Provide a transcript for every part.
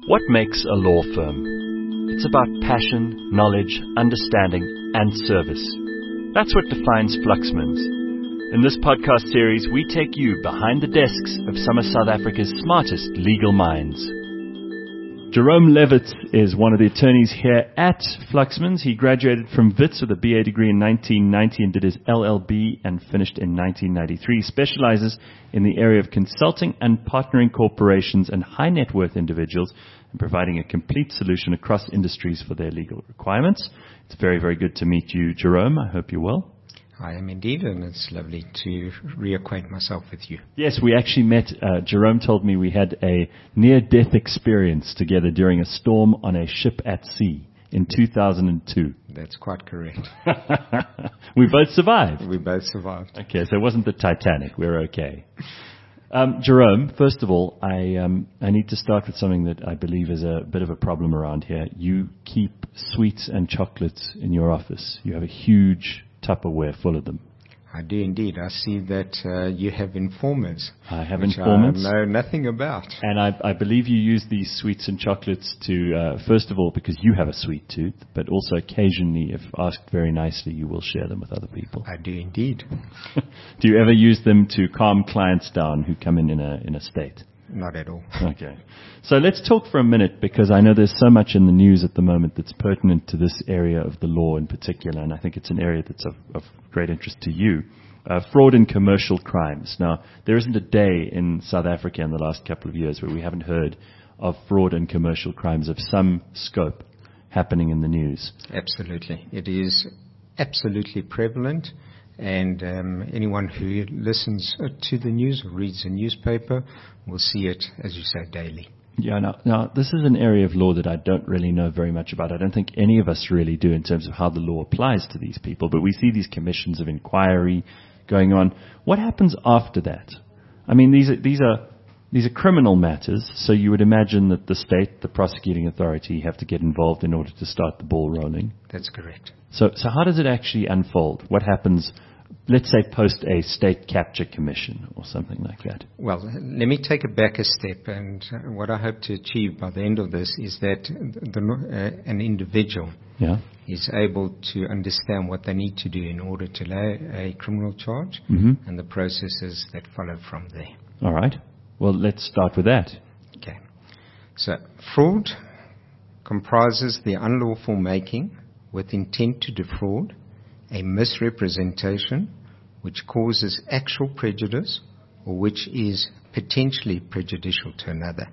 What makes a law firm? It's about passion, knowledge, understanding, and service. That's what defines Fluxmans. In this podcast series, we take you behind the desks of some of South Africa's smartest legal minds. Jerome Levitz is one of the attorneys here at Fluxmans. He graduated from Wits with a BA degree in 1990 and did his LLB and finished in 1993. He specializes in the area of consulting and partnering corporations and high net worth individuals and providing a complete solution across industries for their legal requirements. It's very, very good to meet you, Jerome. I hope you're well. I am indeed, and it's lovely to reacquaint myself with you. Yes, we actually met. Jerome told me we had a near-death experience together during a storm on a ship at sea in 2002. That's quite correct. We both survived. We both survived. Okay, so it wasn't the Titanic. We're okay. Jerome, first of all, I need to start with something that I believe is a bit of a problem around here. You keep sweets and chocolates in your office. You have a huge Tupperware full of them. I do indeed. I see that you have informers. I have informants. I know nothing about. And I believe you use these sweets and chocolates to, first of all, because you have a sweet tooth, but also occasionally, if asked very nicely, you will share them with other people. I do indeed. Do you ever use them to calm clients down who come in a state? Not at all. Okay. So let's talk for a minute, because I know there's so much in the news at the moment that's pertinent to this area of the law in particular, and I think it's an area that's of great interest to you. Fraud and commercial crimes. Now, there isn't a day in South Africa in the last couple of years where we haven't heard of fraud and commercial crimes of some scope happening in the news. Absolutely. It is absolutely prevalent. And anyone who listens to the news or reads a newspaper will see it, as you say, daily. Yeah, now, this is an area of law that I don't really know very much about. I don't think any of us really do in terms of how the law applies to these people. But we see these commissions of inquiry going on. What happens after that? I mean, these are criminal matters, so you would imagine that the state, the prosecuting authority, have to get involved in order to start the ball rolling. That's correct. So how does it actually unfold? What happens, let's say, post a state capture commission or something like that? Well, let me take it back a step, and what I hope to achieve by the end of this is that an individual is able to understand what they need to do in order to lay a criminal charge and the processes that follow from there. All right. Well, let's start with that. Okay. So, fraud comprises the unlawful making with intent to defraud, a misrepresentation which causes actual prejudice or which is potentially prejudicial to another.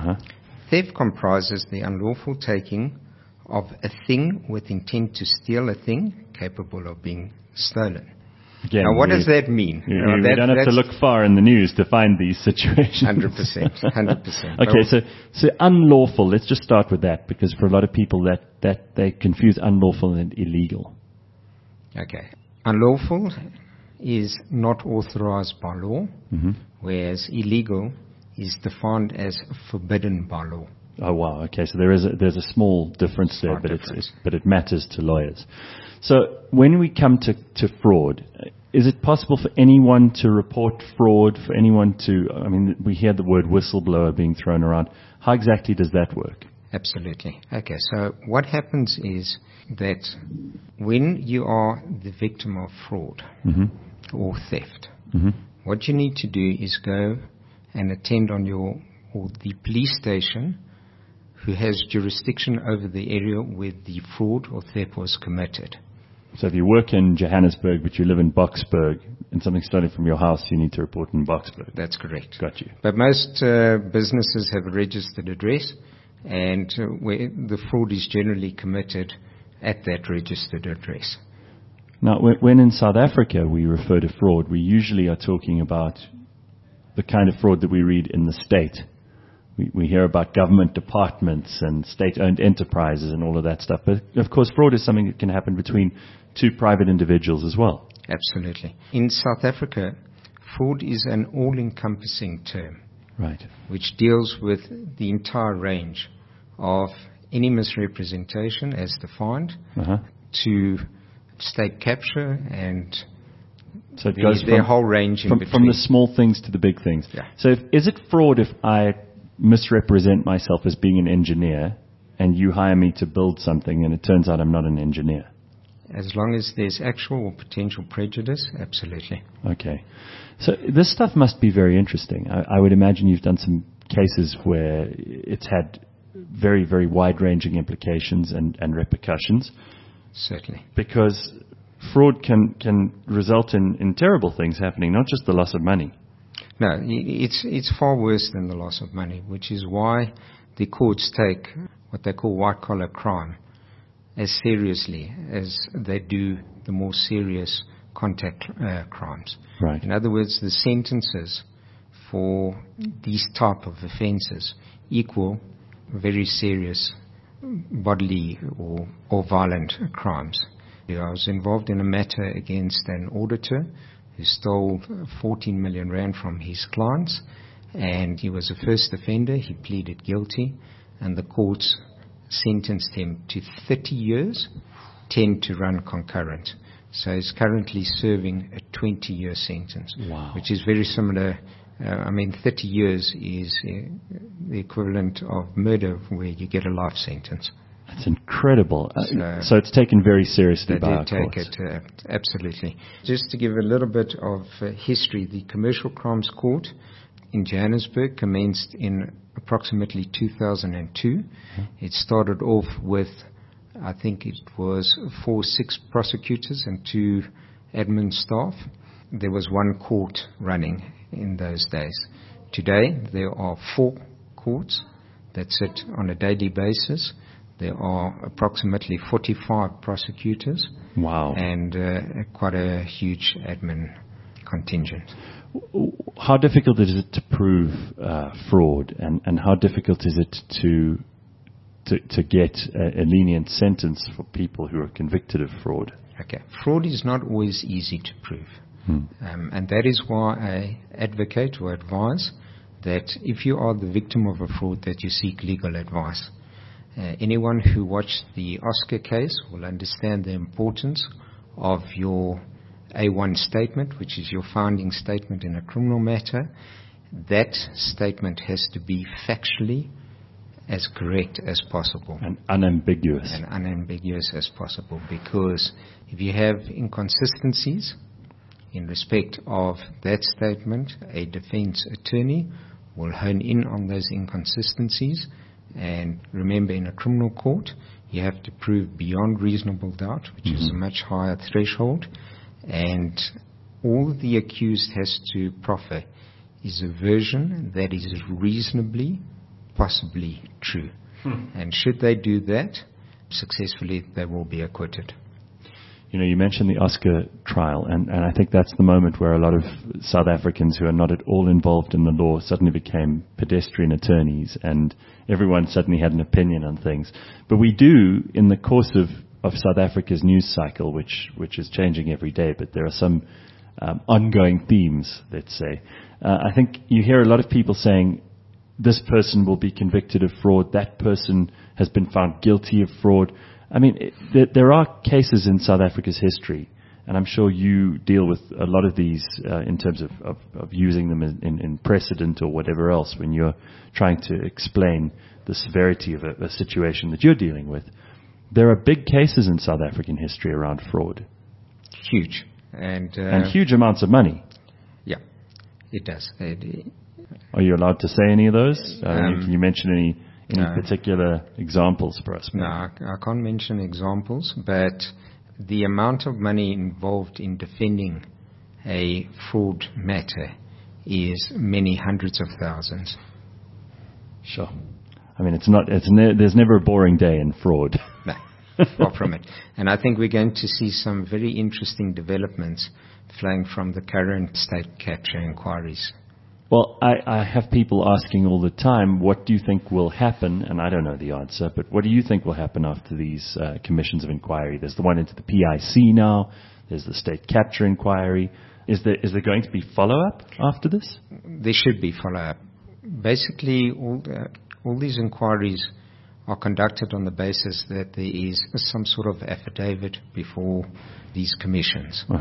Theft comprises the unlawful taking of a thing with intent to steal a thing capable of being stolen. Again, now, what does that mean? We don't have to look far in the news to find these situations. 100%. Okay, so unlawful, let's just start with that, because for a lot of people that they confuse unlawful and illegal. Okay. Unlawful is not authorized by law, whereas illegal is defined as forbidden by law. Oh, wow. Okay, so there's a small difference there, but it matters to lawyers. So when we come to fraud, is it possible for anyone to report fraud, for anyone to, I mean, we hear the word whistleblower being thrown around. How exactly does that work? Absolutely. Okay, so what happens is that when you are the victim of fraud or theft, what you need to do is go and attend on the police station who has jurisdiction over the area where the fraud or theft was committed. So if you work in Johannesburg but you live in Boksburg and something stolen from your house, you need to report in Boksburg. That's correct. Got you. But most businesses have a registered address, and where the fraud is generally committed at that registered address. Now, when in South Africa we refer to fraud, we usually are talking about the kind of fraud that we read in the state. We hear about government departments and state-owned enterprises and all of that stuff. But, of course, fraud is something that can happen between two private individuals as well. Absolutely. In South Africa, fraud is an all-encompassing term. Right. Which deals with the entire range of any misrepresentation as defined to state capture and so it goes their whole range in between. From the small things to the big things. Yeah. So is it fraud if I misrepresent myself as being an engineer and you hire me to build something and it turns out I'm not an engineer? As long as there's actual or potential prejudice, absolutely. Okay. So this stuff must be very interesting. I would imagine you've done some cases where it's had very, very wide-ranging implications and repercussions. Certainly. Because fraud can result in terrible things happening, not just the loss of money. No, it's far worse than the loss of money, which is why the courts take what they call white-collar crime as seriously as they do the more serious contact crimes. Right. In other words, the sentences for these type of offences equal very serious bodily or violent crimes. I was involved in a matter against an auditor who stole 14 million rand from his clients, and he was a first offender. He pleaded guilty, and the courts sentenced him to 30 years, 10 to run concurrent. So he's currently serving a 20-year sentence, wow, which is very similar. 30 years is the equivalent of murder, where you get a life sentence. That's incredible. So it's taken very seriously by our take courts. it, absolutely. Just to give a little bit of history, the Commercial Crimes Court in Johannesburg commenced in approximately 2002. Mm-hmm. It started off with, I think it was 6 prosecutors and 2 admin staff. There was 1 court running in those days. Today, there are 4 courts that sit on a daily basis. There are approximately 45 prosecutors. Wow. And quite a huge admin contingent. How difficult is it to prove fraud, and how difficult is it to get a lenient sentence for people who are convicted of fraud? Okay. Fraud is not always easy to prove. And that is why I advocate or advise that if you are the victim of a fraud, that you seek legal advice. Anyone who watched the Oscar case will understand the importance of your A1 statement, which is your founding statement in a criminal matter. That statement has to be factually as correct as possible. And unambiguous. And unambiguous as possible, because if you have inconsistencies in respect of that statement, a defense attorney will hone in on those inconsistencies. And remember, in a criminal court, you have to prove beyond reasonable doubt, which is a much higher threshold. And all the accused has to proffer is a version that is reasonably, possibly true. And should they do that successfully, they will be acquitted. You know, you mentioned the Oscar trial, and I think that's the moment where a lot of South Africans who are not at all involved in the law suddenly became pedestrian attorneys, and everyone suddenly had an opinion on things. But we do, in the course of South Africa's news cycle, which is changing every day, but there are some ongoing themes, let's say. I think you hear a lot of people saying, this person will be convicted of fraud, that person has been found guilty of fraud. I mean, there are cases in South Africa's history, and I'm sure you deal with a lot of these in terms of using them in precedent or whatever else when you're trying to explain the severity of a situation that you're dealing with. There are big cases in South African history around fraud. Huge. And huge amounts of money. Yeah, it does. Are you allowed to say any of those? Can you mention any particular examples for us? No, I can't mention examples, but the amount of money involved in defending a fraud matter is many hundreds of thousands. Sure. I mean, there's never a boring day in fraud. No, far from it. And I think we're going to see some very interesting developments flowing from the current state capture inquiries. Well, I have people asking all the time, what do you think will happen? And I don't know the answer, but what do you think will happen after these commissions of inquiry? There's the one into the PIC now. There's the state capture inquiry. Is there going to be follow-up after this? There should be follow-up. Basically, all these inquiries are conducted on the basis that there is some sort of affidavit before these commissions. Uh-huh.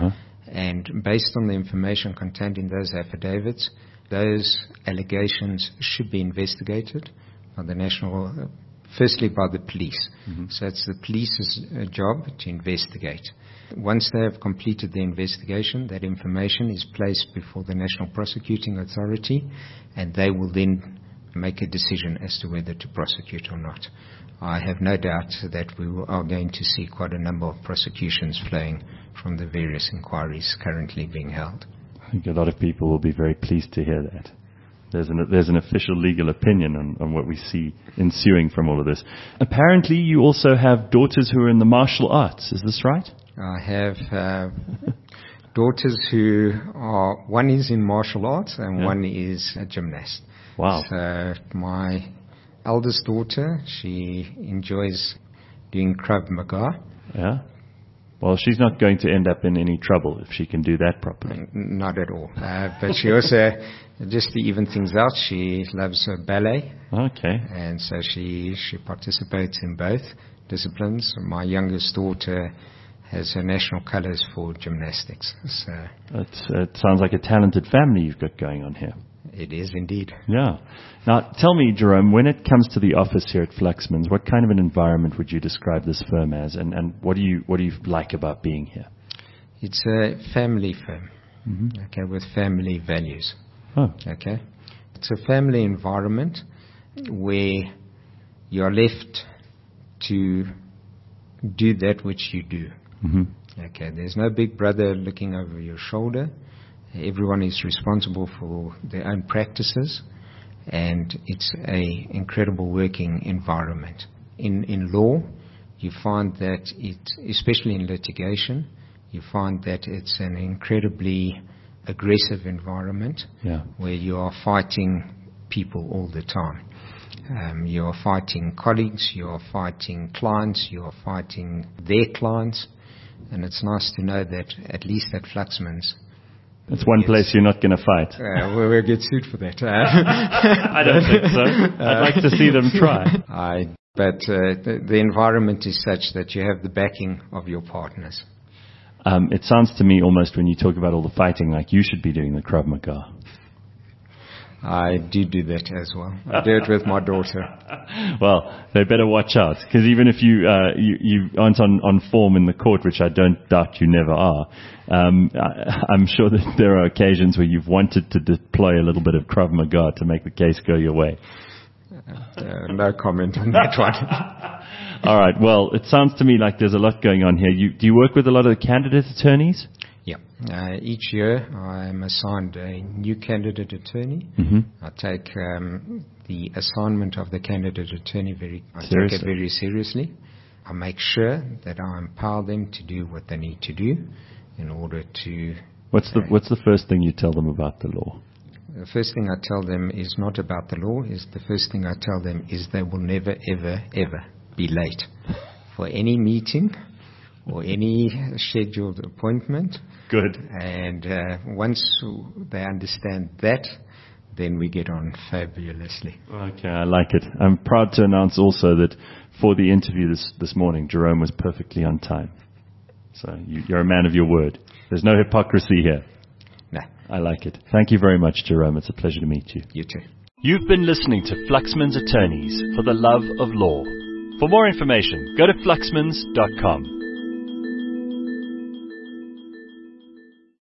And based on the information contained in those affidavits, those allegations should be investigated by the national, firstly by the police. So it's the police's job to investigate. Once they have completed the investigation, that information is placed before the National Prosecuting Authority, and they will then make a decision as to whether to prosecute or not. I have no doubt that we are going to see quite a number of prosecutions flowing from the various inquiries currently being held. I think a lot of people will be very pleased to hear that. There's an official legal opinion on what we see ensuing from all of this. Apparently, you also have daughters who are in the martial arts. Is this right? I have daughters who are, one is in martial arts and one is a gymnast. Wow. So my eldest daughter, she enjoys doing Krav Maga. Yeah. Well, she's not going to end up in any trouble if she can do that properly. Not at all. But she also, just to even things out, she loves ballet. Okay. And so she participates in both disciplines. My youngest daughter has her national colors for gymnastics. So it sounds like a talented family you've got going on here. It is indeed. Yeah. Now, tell me, Jerome, when it comes to the office here at Fluxman's, what kind of an environment would you describe this firm as, and what do you like about being here? It's a family firm, okay, with family values. Oh. Okay. It's a family environment where you're left to do that which you do. Okay. There's no big brother looking over your shoulder. Everyone is responsible for their own practices, and it's an incredible working environment. In law, you find that especially in litigation, you find that it's an incredibly aggressive environment where you are fighting people all the time. You are fighting colleagues, you are fighting clients, you are fighting their clients, and it's nice to know that at least at Fluxman's, it's one place you're not going to fight. We'll get sued for that. I don't think so. I'd like to see them try. But the environment is such that you have the backing of your partners. It sounds to me almost when you talk about all the fighting like you should be doing the Krav Maga. I do that as well. I do it with my daughter. Well, they better watch out, because even if you aren't on form in the court, which I don't doubt you never are, I'm sure that there are occasions where you've wanted to deploy a little bit of Krav Maga to make the case go your way. No comment on that one. All right. Well, it sounds to me like there's a lot going on here. Do you work with a lot of the candidate attorneys? Yeah. Each year I am assigned a new candidate attorney. I take the assignment of the candidate attorney take it very seriously. I make sure that I empower them to do what they need to do in order to... What's the first thing you tell them about the law? The first thing I tell them is not about the law. The first thing I tell them is they will never, ever, ever be late for any meeting or any scheduled appointment. Good. And once they understand that, then we get on fabulously. Okay, I like it. I'm proud to announce also that for the interview this morning, Jerome was perfectly on time. So you're a man of your word. There's no hypocrisy here. No. I like it. Thank you very much, Jerome. It's a pleasure to meet you. You too. You've been listening to Fluxman's Attorneys for the Love of Law. For more information, go to fluxmans.com.